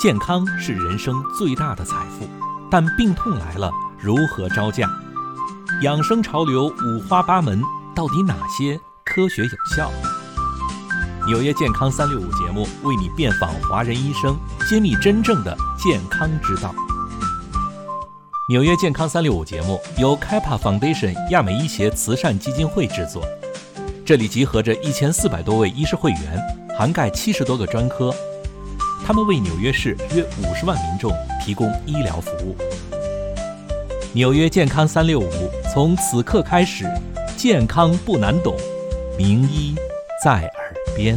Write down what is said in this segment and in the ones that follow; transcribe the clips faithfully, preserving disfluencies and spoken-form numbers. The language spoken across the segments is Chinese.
健康是人生最大的财富，但病痛来了，如何招架？养生潮流五花八门，到底哪些科学有效？纽约健康三六五节目为你遍访华人医生，揭秘真正的健康之道。纽约健康三六五节目由 Kappa Foundation 亚美医协慈善基金会制作，这里集合着一千四百多位医师会员，涵盖七十多个专科，他们为纽约市约五十万民众提供医疗服务。纽约健康三六五，从此刻开始，健康不难懂，名医在耳边。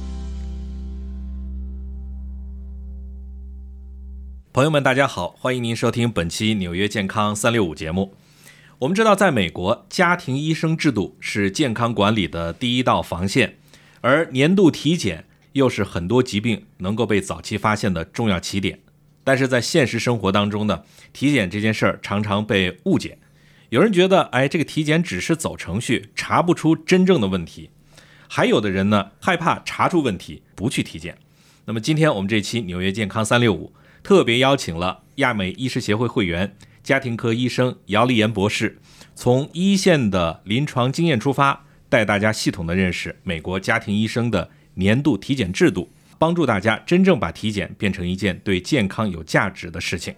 朋友们大家好，欢迎您收听本期纽约健康三六五节目。我们知道在美国，家庭医生制度是健康管理的第一道防线，而年度体检又是很多疾病能够被早期发现的重要起点。但是在现实生活当中呢，体检这件事儿常常被误解。有人觉得，哎，这个体检只是走程序，查不出真正的问题。还有的人呢，害怕查出问题，不去体检。那么今天我们这期纽约健康三六五特别邀请了亚美医师协会会员、家庭科医生姚立言博士，从一线的临床经验出发，带大家系统的认识美国家庭医生的年度体检制度，帮助大家真正把体检变成一件对健康有价值的事情。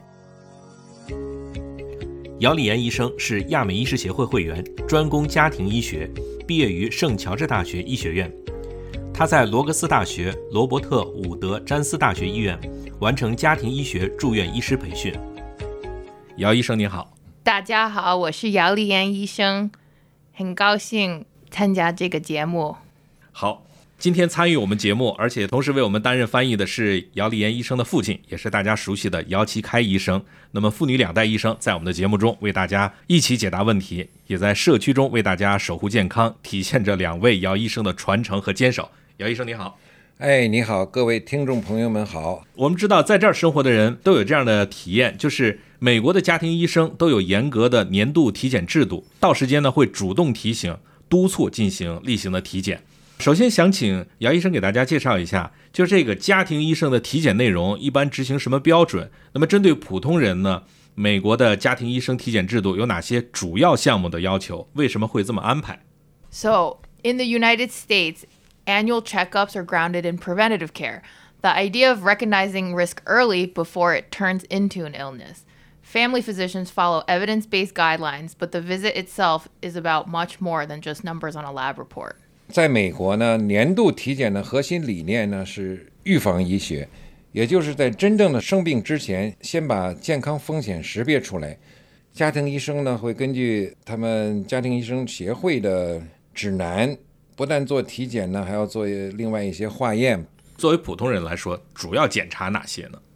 姚立言医生是亚美医师协会会员，专攻家庭医学，毕业于圣乔治大学医学院。他在罗格斯大学、罗伯特·伍德詹斯大学医院完成家庭医学住院医师培训。姚医生你好。 大家好，我是姚立言医生，很高兴参加这个节目。 好，今天参与我们节目，而且同时为我们担任翻译的是姚立言医生的父亲，也是大家熟悉的姚其开医生。那么父女两代医生在我们的节目中为大家一起解答问题，也在社区中为大家守护健康，体现着两位姚医生的传承和坚守。姚医生你好。 哎，你好，各位听众朋友们好。 我们知道在这儿生活的人都有这样的体验，就是美国的家庭医生都有严格的年度体检制度，到时间呢会主动提醒督促进行例行的体检。首先想请姚医生给大家介绍一下，就这个家庭医生的体检内容一般执行什么标准，那么针对普通人呢，美国的家庭医生体检制度有哪些主要项目的要求，为什么会这么安排？ So, in the United States, annual checkups are grounded in preventative care, the idea of recognizing risk early before it turns into an illness. Family physicians follow evidence-based guidelines, but the visit itself is about much more than just numbers on a lab report. 在美国呢，年度体检的核心理念呢是预防医学，也就是在真正的生病之前，先把健康风险识别出来。家庭医生呢会根据他们家庭医生协会的指南，不但做体检呢，还要做另外一些化验。 作为普通人来说，主要检查哪些呢？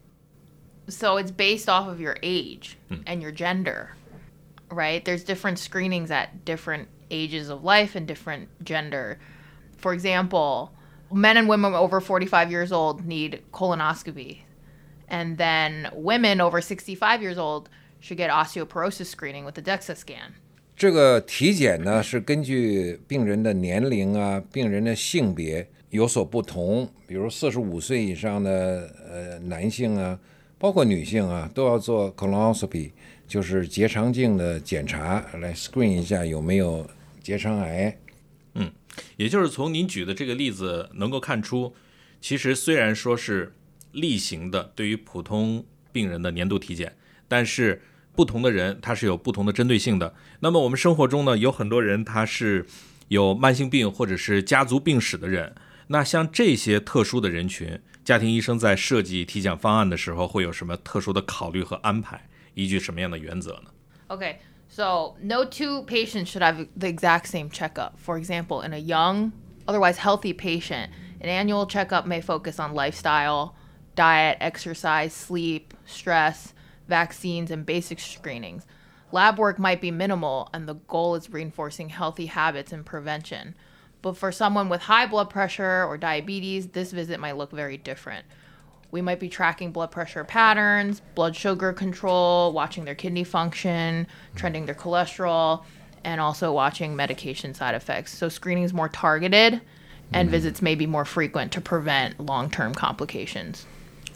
So it's based off of your age and your gender, right? There's different screenings at different ages of life and different gender. For example, men and women over forty-five years old need colonoscopy. And then women over sixty-five years old should get osteoporosis screening with the DEXA scan. 这个体检呢是根据病人的年龄啊、病人的性别有所不同，比如四十五岁以上的呃男性啊，包括女性啊，都要做 colonoscopy， 就是结肠镜的检查，来 screen 一下有没有结肠癌。 嗯，也就是从您举的这个例子能够看出，其实虽然说是例行的对于普通病人的年度体检，但是不同的人他是有不同的针对性的。那么我们生活中呢，有很多人他是有慢性病或者是家族病史的人，那像这些特殊的人群，家庭医生在设计体检方案的时候会有什么特殊的考虑和安排，依据什么样的原则呢？ Okay, so no two patients should have the exact same checkup. For example, in a young, otherwise healthy patient, an annual checkup may focus on lifestyle, diet, exercise, sleep, stress, vaccines, and basic screenings. Lab work might be minimal, and the goal is reinforcing healthy habits and prevention. But for someone with high blood pressure or diabetes, this visit might look very different. We might be tracking blood pressure patterns, blood sugar control, watching their kidney function, trending their cholesterol, and also watching medication side effects. So screening is more targeted, and mm-hmm. visits may be more frequent to prevent long-term complications.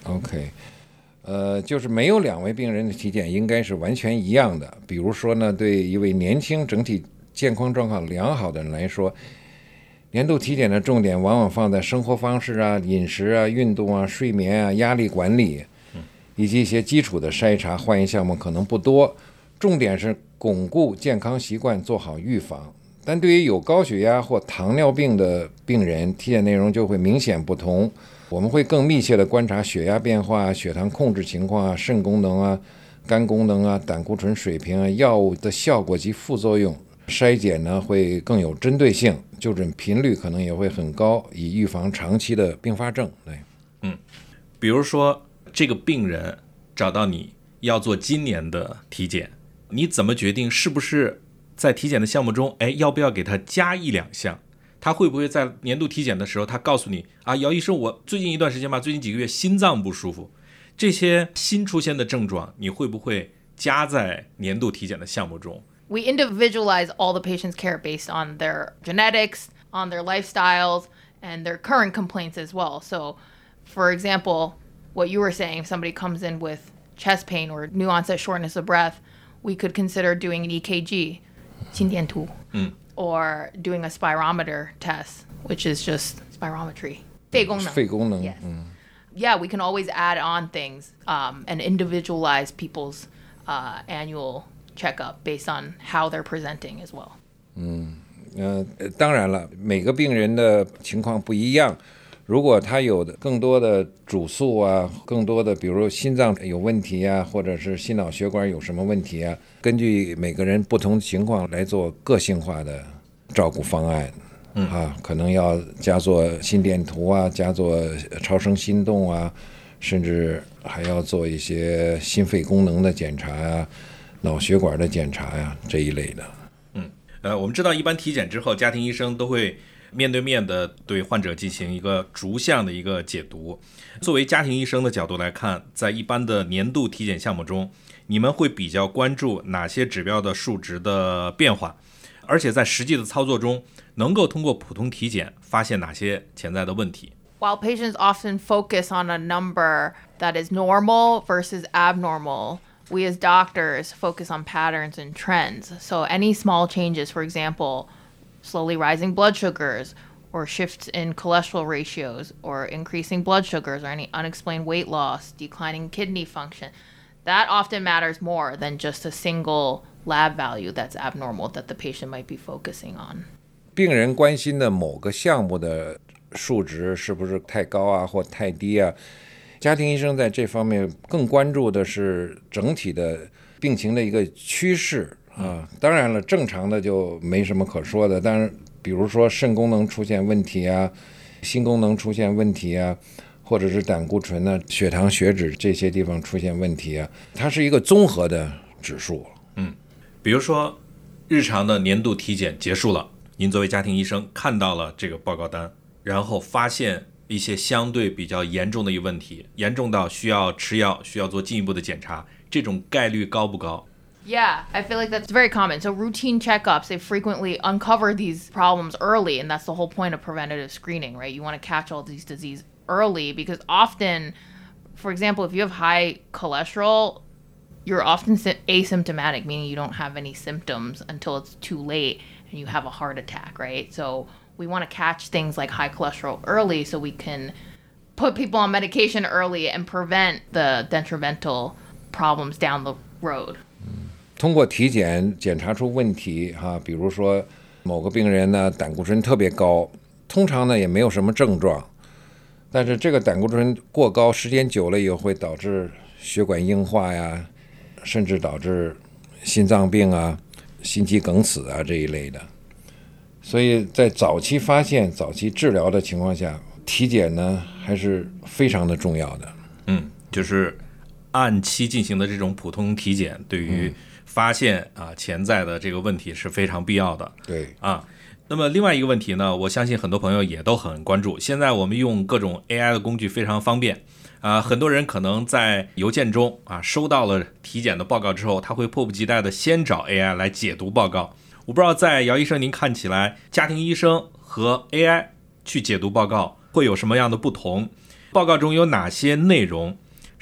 OK， 呃，就是没有两位病人的体检应该是完全一样的。比如说呢，对一位年轻、整体健康状况良好的人来说，年度体检的重点往往放在生活方式啊、饮食啊、运动啊、睡眠啊、压力管理，以及一些基础的筛查。换一项目可能不多，重点是巩固健康习惯，做好预防。但对于有高血压或糖尿病的病人，体检内容就会明显不同。我们会更密切地观察血压变化、血糖控制情况啊、肾功能啊、肝功能啊、胆固醇水平啊、药物的效果及副作用。筛检呢会更有针对性，就诊频率可能也会很高，以预防长期的并发症。对， 嗯，比如说这个病人找到你要做今年的体检，你怎么决定是不是在体检的项目中，哎，要不要给他加一两项？他会不会在年度体检的时候，他告诉你啊，姚医生，我最近一段时间吧，最近几个月心脏不舒服，这些新出现的症状，你会不会加在年度体检的项目中？ We individualize all the patient's care based on their genetics, on their lifestyles, and their current complaints as well. So, for example, what you were saying, if somebody comes in with chest pain or new onset shortness of breath, we could consider doing an E K G, 心电图, mm. or doing a spirometer test, which is just spirometry. 肺功能. 肺功能, yes. mm. Yeah, we can always add on things um, and individualize people's uh, annual checkup based on how they're presenting as well. 嗯，呃，当然了，每个病人的情况不一样。如果他有的更多的主诉啊，更多的比如心脏有问题啊，或者是心脑血管有什么问题啊，根据每个人不同情况来做个性化的照顾方案。嗯啊，可能要加做心电图啊，加做超声心动啊，甚至还要做一些心肺功能的检查啊，脑血管的检查呀、啊、这一类的。 嗯，呃，我们知道一般体检之后，家庭医生都会面对面的对患者进行一个逐项的一个解读。作为家庭医生的角度来看，在一般的年度体检项目中，你们会比较关注哪些指标的数值的变化？而且在实际的操作中，能够通过普通体检发现哪些潜在的问题？ While patients often focus on a number that is normal versus abnormal, we as doctors focus on patterns and trends. So any small changes, for example, slowly rising blood sugars, or shifts in cholesterol ratios, or increasing blood sugars, or any unexplained weight loss, declining kidney function, that often matters more than just a single lab value that's abnormal that the patient might be focusing on. 病人关心的某个项目的数值是不是太高啊，或太低啊？家庭医生在这方面更关注的是整体的病情的一个趋势啊。当然了，正常的就没什么可说的，但是比如说肾功能出现问题啊，心功能出现问题啊，或者是胆固醇呢、血糖、血脂这些地方出现问题啊，它是一个综合的指数。 嗯，比如说日常的年度体检结束了，您作为家庭医生看到了这个报告单，然后发现一些相对比较严重的一个问题，严重到需要吃药，需要做进一步的检查，这种概率高不高？ Yeah, I feel like that's very common. So routine checkups, they frequently uncover these problems early, and that's the whole point of preventative screening, right? You want to catch all these diseases early because often, for example, if you have high cholesterol, you're often asymptomatic, meaning you don't have any symptoms until it's too late and you have a heart attack, right? So we want to catch things like high cholesterol early so we can put people on medication early and prevent the detrimental problems down the road. 通过体检检查出问题哈，比如说某个病人呢胆固醇特别高，通常呢也没有什么症状，但是这个胆固醇过高时间久了以后会导致血管硬化呀，甚至导致心脏病啊、心肌梗死啊这一类的。所以在早期发现、早期治疗的情况下，体检呢还是非常的重要的。 嗯，就是按期进行的这种普通体检，对于发现啊潜在的这个问题是非常必要的。 对啊，那么另外一个问题呢，我相信很多朋友也都很关注。现在我们用各种 A I 的工具非常方便啊，很多人可能在邮件中啊收到了体检的报告之后，他会迫不及待的先找 A I 来解读报告。我不知道在姚医生您看起来，家庭医生和 A I 去解读报告会有什么样的不同？报告中有哪些内容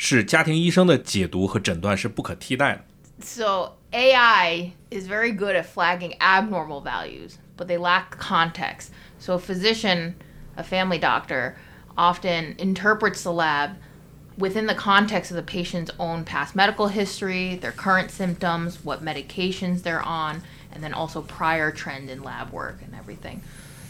是家庭医生的解读和诊断是不可替代的。 So A I is very good at flagging abnormal values, but they lack context. So a physician, a family doctor, often interprets the lab within the context of the patient's own past medical history, their current symptoms, what medications they're on, and then also prior trend in lab work and everything.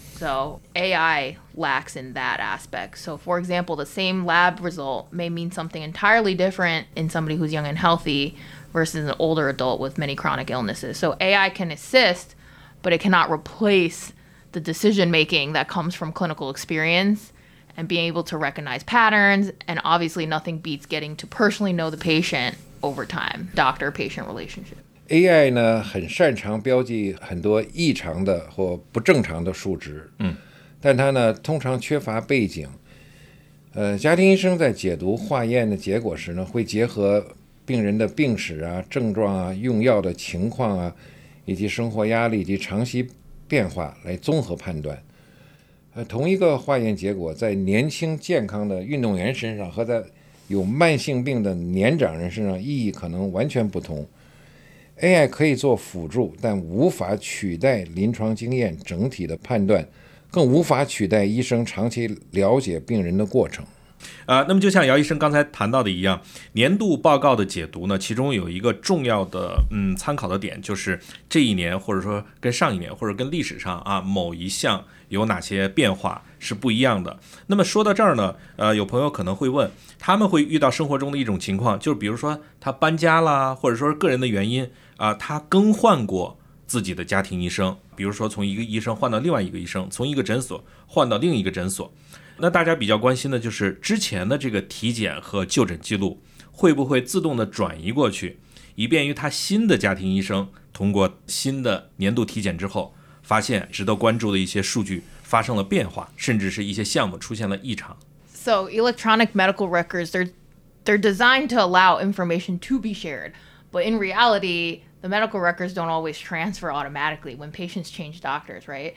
So A I lacks in that aspect. So for example, the same lab result may mean something entirely different in somebody who's young and healthy versus an older adult with many chronic illnesses. So A I can assist, but it cannot replace the decision making that comes from clinical experience and being able to recognize patterns. And obviously nothing beats getting to personally know the patient over time, doctor-patient relationship. A I 呢很擅长标记很多异常的或不正常的数值， 嗯， 但它呢通常缺乏背景。呃，家庭医生在解读化验的结果时呢，会结合病人的病史啊、症状啊、用药的情况啊，以及生活压力以及长期变化来综合判断。呃，同一个化验结果在年轻健康的运动员身上和在有慢性病的年长人身上意义可能完全不同。A I 可以做辅助，但无法取代临床经验整体的判断，更无法取代医生长期了解病人的过程。 呃，那么就像姚医生刚才谈到的一样，年度报告的解读呢，其中有一个重要的嗯参考的点，就是这一年或者说跟上一年或者跟历史上啊某一项有哪些变化是不一样的。那么说到这儿呢，呃，有朋友可能会问，他们会遇到生活中的一种情况，就是比如说他搬家啦，或者说个人的原因啊、呃，他更换过自己的家庭医生，比如说从一个医生换到另外一个医生，从一个诊所换到另一个诊所。那大家比较关心的就是之前的这个体检和就诊记录会不会自动的转移过去，以便于他新的家庭医生通过新的年度体检之后，发现值得关注的一些数据发生了变化，甚至是一些项目出现了异常。 So electronic medical records, they're they're designed to allow information to be shared, but in reality, the medical records don't always transfer automatically when patients change doctors, right?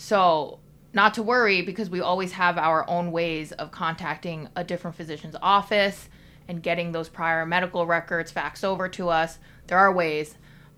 So not to worry, because we always have our own ways of contacting a different physician's office and getting those prior medical records faxed over to us. There are ways.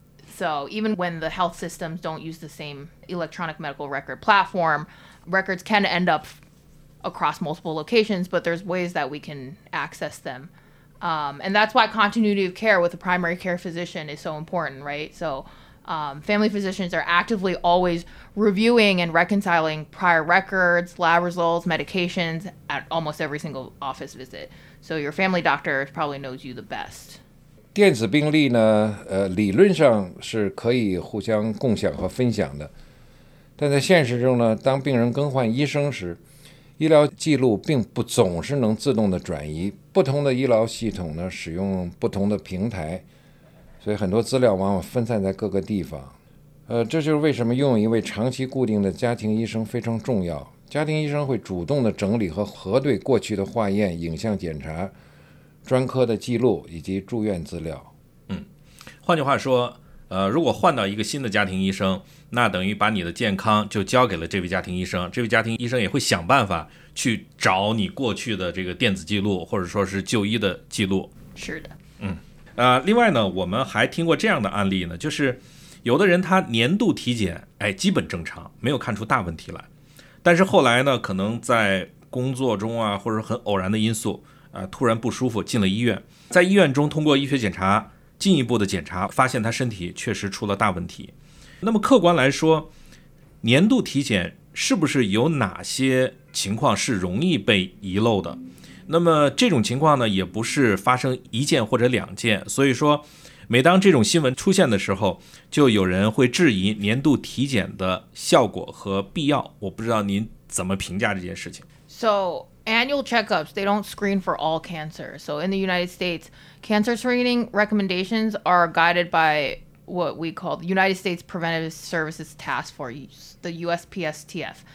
So even when the health systems don't use the same electronic medical record platform, records can end up across multiple locations, but there's ways that we can access them. Um, and that's why continuity of care with a primary care physician is so important, right? So Um, family physicians are actively always reviewing and reconciling prior records, lab results, medications at almost every single office visit. So your family doctor probably knows you the best. 电子病历呢，呃，理论上是可以互相共享和分享的，但在现实中呢，当病人更换医生时，医疗记录并不总是能自动的转移。不同的医疗系统呢，使用不同的平台。所以很多资料往往分散在各个地方，呃，这就是为什么拥有一位长期固定的家庭医生非常重要。家庭医生会主动的整理和核对过去的化验、影像检查、专科的记录以及住院资料。 嗯，换句话说，呃，如果换到一个新的家庭医生，那等于把你的健康就交给了这位家庭医生，这位家庭医生也会想办法去找你过去的这个电子记录，或者说是就医的记录。 是的， 嗯。呃，另外呢，我们还听过这样的案例呢，就是有的人他年度体检，哎，基本正常，没有看出大问题来，但是后来呢，可能在工作中啊，或者很偶然的因素，啊、呃，突然不舒服，进了医院，在医院中通过医学检查，进一步的检查，发现他身体确实出了大问题。那么客观来说，年度体检是不是有哪些情况是容易被遗漏的？那么这种情况呢，也不是发生一件或者两件，所以说每当这种新闻出现的时候，就有人会质疑年度体检的效果和必要。我不知道您怎么评价这件事情。 So annual checkups, they don't screen for all cancer. So in the United States, cancer screening recommendations are guided by what we call the United States Preventive Services Task Force, the U S P S T F.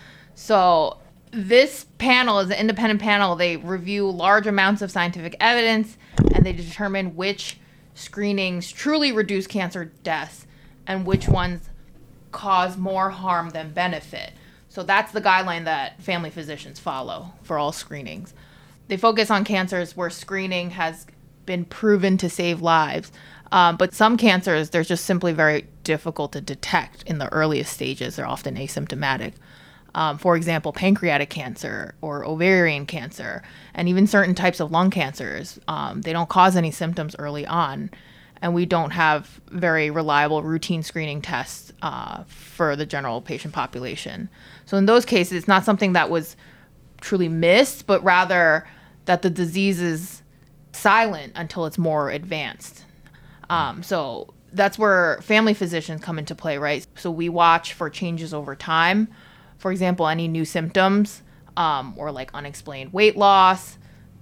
So this panel is an independent panel. They review large amounts of scientific evidence and they determine which screenings truly reduce cancer deaths and which ones cause more harm than benefit. So that's the guideline that family physicians follow for all screenings. they focus on cancers where screening has been proven to save lives. Um, but some cancers, they're just simply very difficult to detect in the earliest stages. They're often asymptomatic. Um, for example, pancreatic cancer or ovarian cancer, and even certain types of lung cancers. Um, they don't cause any symptoms early on, and we don't have very reliable routine screening tests uh, for the general patient population. So in those cases, it's not something that was truly missed, but rather that the disease is silent until it's more advanced. Um, so that's where family physicians come into play, right? So we watch for changes over time. For example, any new symptoms, um, or like unexplained weight loss,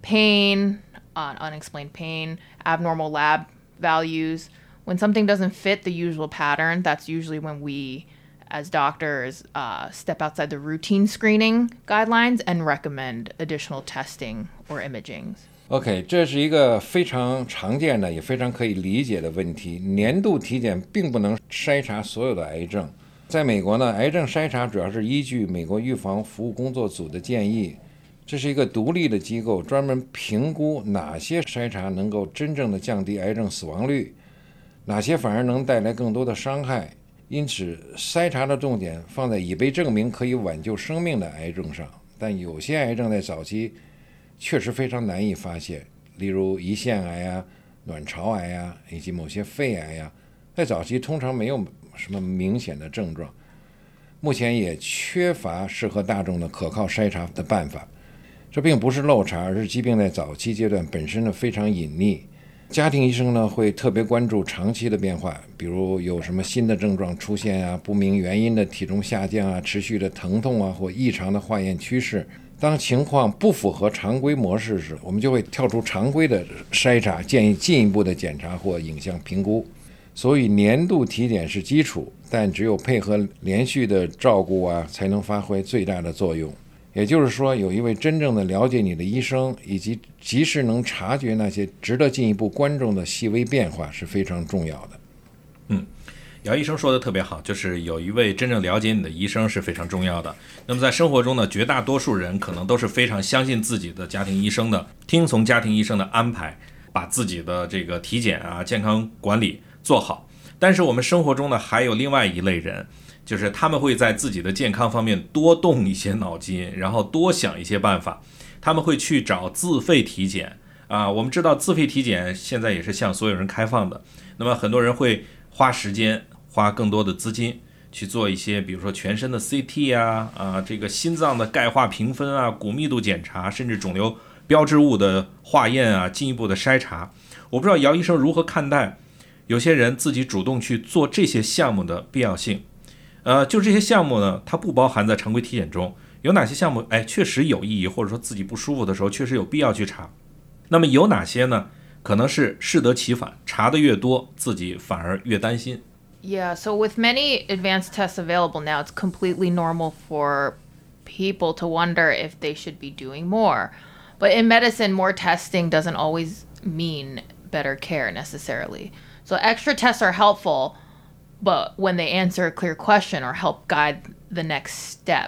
pain, uh, unexplained pain, abnormal lab values. When something doesn't fit the usual pattern, that's usually when we, as doctors, uh, step outside the routine screening guidelines and recommend additional testing or imaging. OK， 这是一个非常常见的也非常可以理解的问题。年度体检并不能筛查所有的癌症。在美国呢，癌症筛查主要是依据美国预防服务工作组的建议，这是一个独立的机构，专门评估哪些筛查能够真正的降低癌症死亡率，哪些反而能带来更多的伤害。因此，筛查的重点放在已被证明可以挽救生命的癌症上。但有些癌症在早期确实非常难以发现，例如胰腺癌啊、卵巢癌啊，以及某些肺癌啊，在早期通常没有什么明显的症状。目前也缺乏适合大众的可靠筛查的办法。这并不是漏查，而是疾病在早期阶段本身呢非常隐匿。家庭医生呢会特别关注长期的变化，比如有什么新的症状出现啊，不明原因的体重下降啊，持续的疼痛啊，或异常的化验趋势。当情况不符合常规模式时，我们就会跳出常规的筛查，建议进一步的检查或影像评估。所以年度体检是基础，但只有配合连续的照顾啊，才能发挥最大的作用。也就是说，有一位真正的了解你的医生，以及及时能察觉那些值得进一步关注的细微变化是非常重要的。 嗯，姚医生说的特别好，就是有一位真正了解你的医生是非常重要的。那么在生活中呢，绝大多数人可能都是非常相信自己的家庭医生的，听从家庭医生的安排，把自己的这个体检啊、健康管理做好。但是我们生活中呢，还有另外一类人，就是他们会在自己的健康方面多动一些脑筋，然后多想一些办法。他们会去找自费体检啊，我们知道自费体检现在也是向所有人开放的。那么很多人会花时间、花更多的资金去做一些，比如说全身的 C T 啊，啊，这个心脏的钙化评分啊、骨密度检查，甚至肿瘤标志物的化验啊，进一步的筛查。我不知道姚医生如何看待有些人自己主动去做这些项目的必要性。呃，就这些项目呢，它不包含在常规体检中。有哪些项目，哎，确实有意义，或者说自己不舒服的时候，确实有必要去查。那么有哪些呢？可能是适得其反，查的越多，自己反而越担心。 Yeah, so with many advanced tests available now, it's completely normal for people to wonder if they should be doing more. But in medicine, more testing doesn't always mean better care necessarily. So extra tests are helpful, but when they answer a clear question or help guide the next step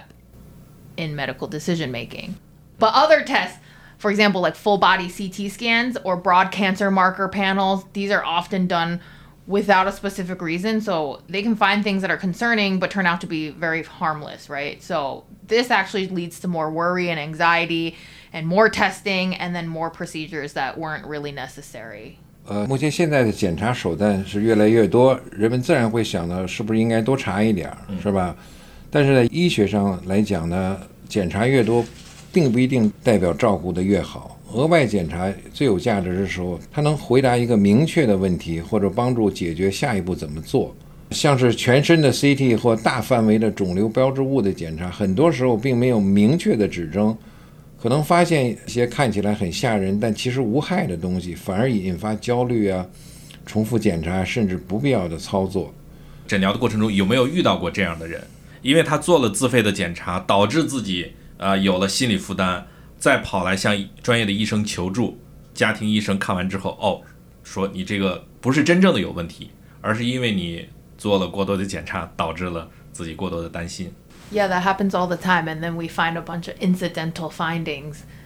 in medical decision making. But other tests, for example, like full body C T scans or broad cancer marker panels, these are often done without a specific reason. So they can find things that are concerning but turn out to be very harmless, right? So this actually leads to more worry and anxiety and more testing and then more procedures that weren't really necessary. 呃，目前现在的检查手段是越来越多，人们自然会想到是不是应该多查一点，是吧？但是在医学上来讲呢，检查越多，并不一定代表照顾的越好。额外检查最有价值的时候，它能回答一个明确的问题，或者帮助解决下一步怎么做。像是全身的 C T 或大范围的肿瘤标志物的检查，很多时候并没有明确的指征。可能发现一些看起来很吓人但其实无害的东西，反而引发焦虑啊、重复检查甚至不必要的操作。 诊疗的过程中有没有遇到过这样的人？因为他做了自费的检查，导致自己呃有了心理负担，再跑来向专业的医生求助。家庭医生看完之后，哦，说你这个不是真正的有问题，而是因为你做了过多的检查，导致了自己过多的担心。 Yeah, that happens all the time, and then we find a bunch of incidental findings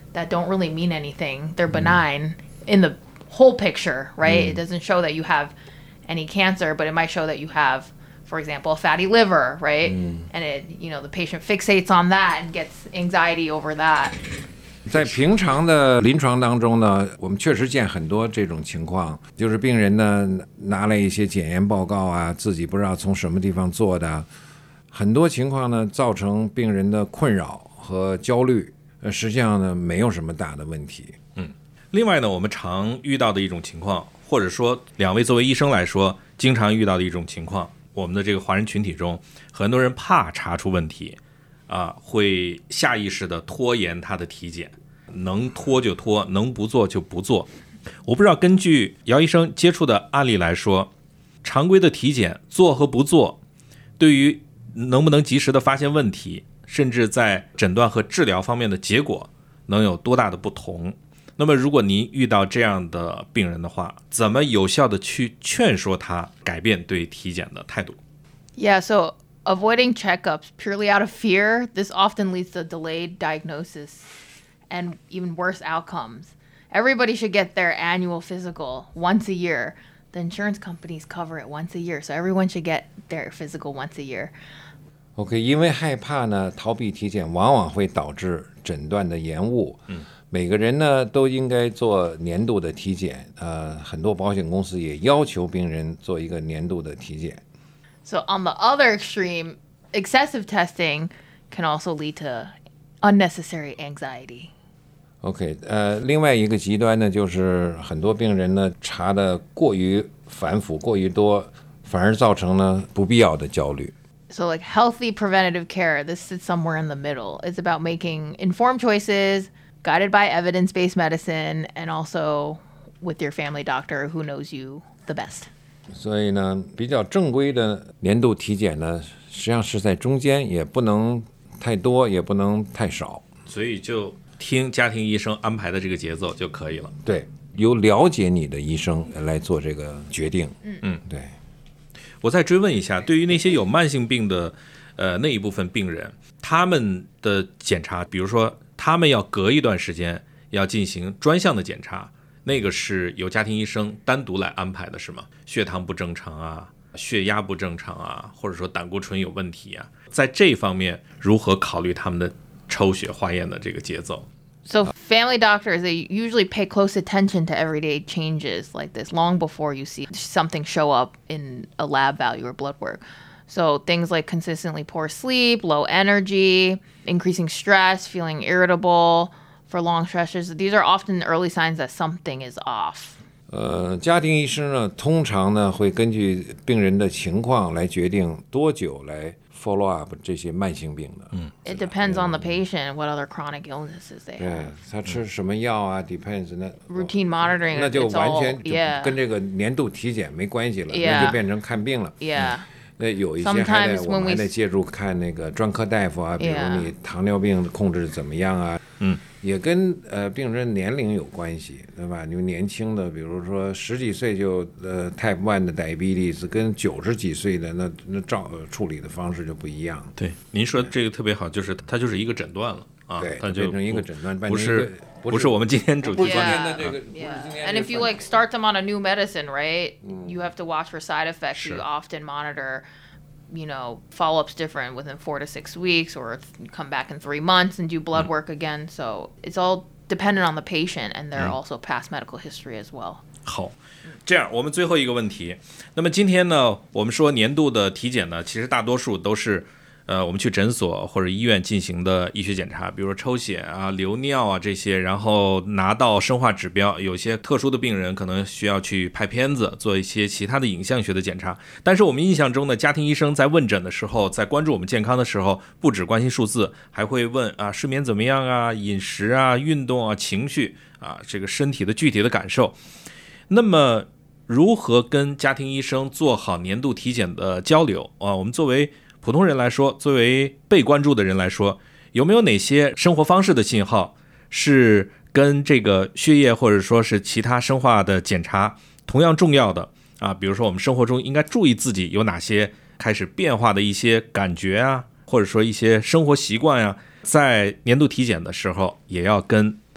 that don't really mean anything. They're benign in the whole picture, right? It doesn't show that you have any cancer, but it might show that you have, for example, a fatty liver, right? And it, you know, the patient fixates on that and gets anxiety over that. 在平常的临床当中呢，我们确实见很多这种情况，就是病人呢拿来一些检验报告啊，自己不知道从什么地方做的，很多情况呢造成病人的困扰和焦虑，呃，实际上呢没有什么大的问题。 嗯，另外呢，我们常遇到的一种情况，或者说两位作为医生来说，经常遇到的一种情况，我们的这个华人群体中，很多人怕查出问题。啊，会下意识的拖延他的体检，能拖就拖，能不做就不做。我不知道根据姚医生接触的案例来说，常规的体检做和不做，对于能不能及时的发现问题，甚至在诊断和治疗方面的结果，能有多大的不同？那么，如果您遇到这样的病人的话，怎么有效的去劝说他改变对体检的态度？ Yeah, so avoiding checkups purely out of fear, this often leads to delayed diagnosis and even worse outcomes. Everybody should get their annual physical once a year. The insurance companies cover it once a year, so everyone should get their physical once a year. OK， 因为害怕呢，逃避体检往往会导致诊断的延误。嗯，每个人呢都应该做年度的体检。呃，很多保险公司也要求病人做一个年度的体检。 So on the other extreme, excessive testing can also lead to unnecessary anxiety. OK， 呃，另外一个极端呢，就是很多病人呢查的过于繁复、过于多，反而造成呢不必要的焦虑。 So like healthy preventative care, this sits somewhere in the middle. It's about making informed choices, guided by evidence-based medicine, and also with your family doctor who knows you the best. 所以呢，比较正规的年度体检呢，实际上是在中间，也不能太多，也不能太少。 所以就听家庭医生安排的这个节奏就可以了。 对，由了解你的医生来做这个决定。 嗯嗯，对。 我再追问一下，对于那些有慢性病的呃那一部分病人，他们的检查，比如说他们要隔一段时间要进行专项的检查，那个是由家庭医生单独来安排的是吗？血糖不正常啊，血压不正常啊，或者说胆固醇有问题啊，在这方面如何考虑他们的抽血化验的这个节奏？ So family doctors, they usually pay close attention to everyday changes like this long before you see something show up in a lab value or blood work. So things like consistently poor sleep, low energy, increasing stress, feeling irritable for long stretches, these are often early signs that something is off. 呃，家庭医生呢，通常呢会根据病人的情况来决定多久来 follow up 这些慢性病的。嗯 It depends on the patient, what other chronic illnesses they 对 have. 他吃什么药啊 ，depends 那 Routine monitoring, 那就 it's 完 all, 全就 yeah, 跟这个年度体检没关系了， Yeah. 那就变成看病了。 yeah. 那有一些还得 Sometimes 我们 when 还 we 得借助看那个专科大夫啊，比如 Yeah. 你糖尿病控制怎么样啊， 嗯， 也跟呃病人年龄有关系，对吧？你年轻的，比如说十几岁就呃 type one 的 diabetes，跟九十几岁的那那照呃处理的方式就不一样。 对，您说这个特别好，就是它就是一个诊断了啊， 对， 它就变成一个诊断， 不是不不是我们今天主题不是今 Yeah. 天的这个，不是 Yeah. 今天 And 这 if you 个 like start them on a new medicine, right? You have to watch for side effects. Sure. You often monitor, you know, follow-ups different within four to six weeks, or th- come back in three months and do blood work again. So it's all dependent on the patient and their also past medical history as well. 好，这样我们最后一个问题。那么今天呢，我们说年度的体检呢，其实大多数都是呃我们去诊所或者医院进行的医学检查，比如说抽血啊、流尿啊这些，然后拿到生化指标。有些特殊的病人可能需要去拍片子，做一些其他的影像学的检查。但是我们印象中的家庭医生在问诊的时候，在关注我们健康的时候，不只关心数字，还会问啊睡眠怎么样啊、饮食啊、运动啊、情绪啊，这个身体的具体的感受。那么如何跟家庭医生做好年度体检的交流啊？我们作为普通人来说，作为被关注的人来说，有没有哪些生活方式的信号是跟这个血液或者说是其他生化的检查同样重要的啊？比如说我们生活中应该注意自己有哪些开始变化的一些感觉啊，或者说一些生活习惯啊，在年度体检的时候也要跟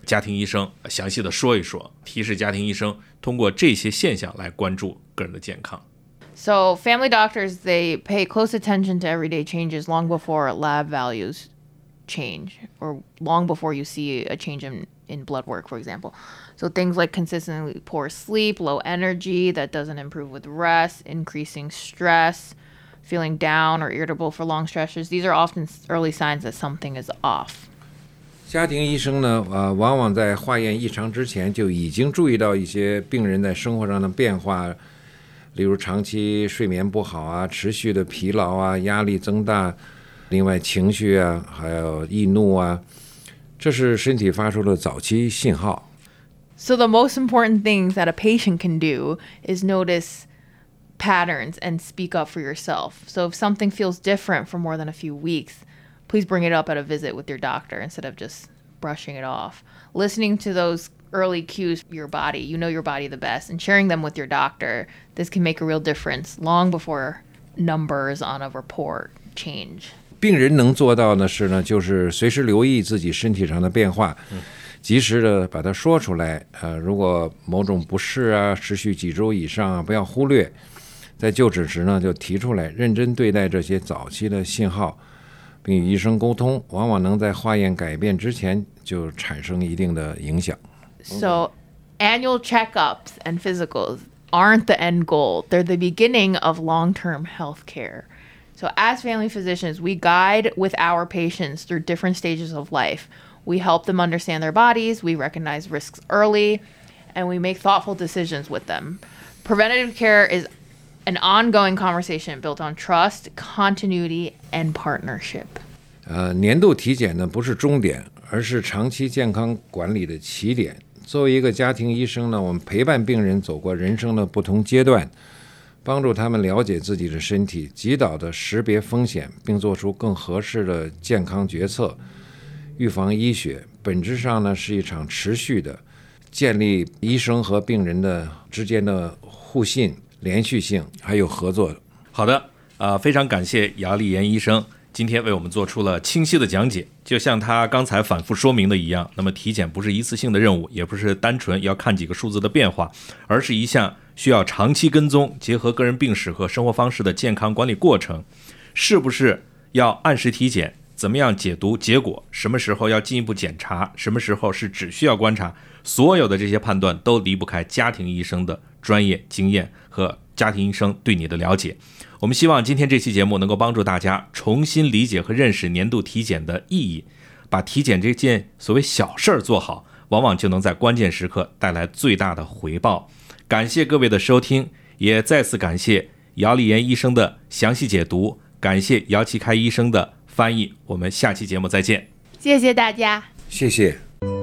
家庭医生详细的说一说，提示家庭医生通过这些现象来关注个人的健康。 So family doctors, they pay close attention to everyday changes long before lab values change, or long before you see a change in, in blood work, for example. So things like consistently poor sleep, low energy that doesn't improve with rest, increasing stress, feeling down or irritable for long stretches. These are often early signs that something is off. 家庭医生呢，呃，往往在化验异常之前就已经注意到一些病人在生活上的变化，例如长期睡眠不好啊，持续的疲劳啊，压力增大，另外情绪啊，还有易怒啊，这是身体发出的早期信号。 So the most important things that a patient can do is notice patterns and speak up for yourself. So if something feels different for more than a few weeks, please bring it up at a visit with your doctor instead of just brushing it off. Listening to those early cues for your body, you know your body the best, and sharing them with your doctor, this can make a real difference long before numbers on a report change. 病人能做到的是呢，就是随时留意自己身体上的变化，及时的把它说出来。呃，如果某种不适啊，持续几周以上啊，不要忽略，在就诊时呢就提出来，认真对待这些早期的信号，并与医生沟通，往往能在化验改变之前就产生一定的影响。 So annual checkups and physicals aren't the end goal. They're the beginning of long-term health care. So as family physicians, we guide with our patients through different stages of life. We help them understand their bodies, we recognize risks early, and we make thoughtful decisions with them. Preventative care is an ongoing conversation built on trust, continuity, and partnership. 呃，年度体检呢不是终点，而是长期健康管理的起点。作为一个家庭医生呢，我们陪伴病人走过人生的不同阶段，帮助他们了解自己的身体，及早的识别风险，并做出更合适的健康决策。预防医学本质上呢是一场持续的建立医生和病人的之间的互信、连续性还有合作。 好的，呃，非常感谢姚立言医生今天为我们做出了清晰的讲解。就像他刚才反复说明的一样，那么体检不是一次性的任务，也不是单纯要看几个数字的变化，而是一项需要长期跟踪，结合个人病史和生活方式的健康管理过程。是不是要按时体检，怎么样解读结果，什么时候要进一步检查，什么时候是只需要观察，所有的这些判断都离不开家庭医生的专业经验和家庭医生对你的了解。我们希望今天这期节目能够帮助大家重新理解和认识年度体检的意义，把体检这件所谓小事儿做好，往往就能在关键时刻带来最大的回报。感谢各位的收听，也再次感谢姚立言医生的详细解读，感谢姚其开医生的翻译。我们下期节目再见。 谢谢大家。 谢谢。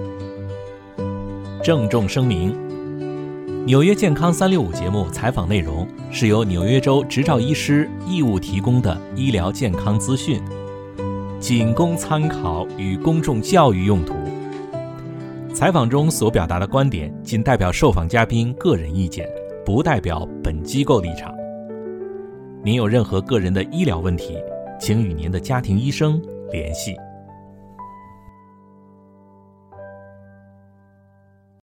郑重声明，纽约健康三六五节目采访内容是由纽约州执照医师义务提供的医疗健康资讯，仅供参考与公众教育用途。采访中所表达的观点仅代表受访嘉宾个人意见，不代表本机构立场。您有任何个人的医疗问题，请与您的家庭医生联系。